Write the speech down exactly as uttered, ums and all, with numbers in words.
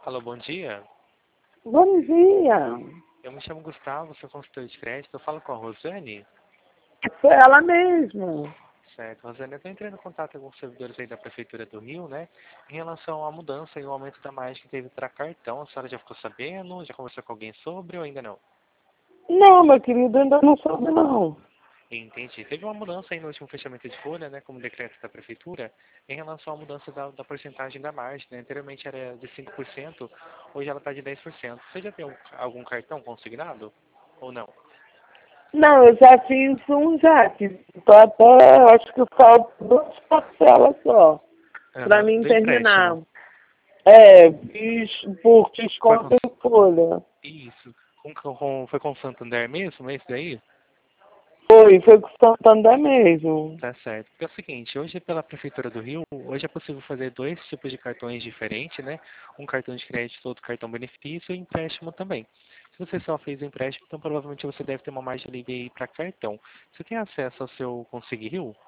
Alô, bom dia. Bom dia. Eu me chamo Gustavo, sou consultor de crédito. Eu falo com a Rosane. Foi ela mesmo. Certo, Rosane, eu estou entrando em contato com os servidores aí da Prefeitura do Rio, né? Em relação à mudança e o aumento da margem que teve para cartão. A senhora já ficou sabendo? Já conversou com alguém sobre ou ainda não? Não, meu querido, ainda não soube não. Entendi. Teve uma mudança aí no último fechamento de folha, né, como decreto da Prefeitura, em relação à mudança da, da porcentagem da margem, né? Anteriormente era de cinco por cento, hoje ela está de dez por cento. Você já tem algum, algum cartão consignado ou não? Não, eu já fiz um já, que tô até, acho que falta duas parcelas só, para Aham, mim do terminar. empréstimo. É, fiz por Foi com, desconto em folha. isso. Com, com, foi com o Santander mesmo, esse daí? Foi, foi com o Santander mesmo. Tá certo. Porque é o seguinte, hoje pela Prefeitura do Rio, hoje é possível fazer dois tipos de cartões diferentes, né? Um cartão de crédito, outro cartão benefício e empréstimo também. Se você só fez o empréstimo, então provavelmente você deve ter uma margem livre aí para cartão. Você tem acesso ao seu Consegui Rio?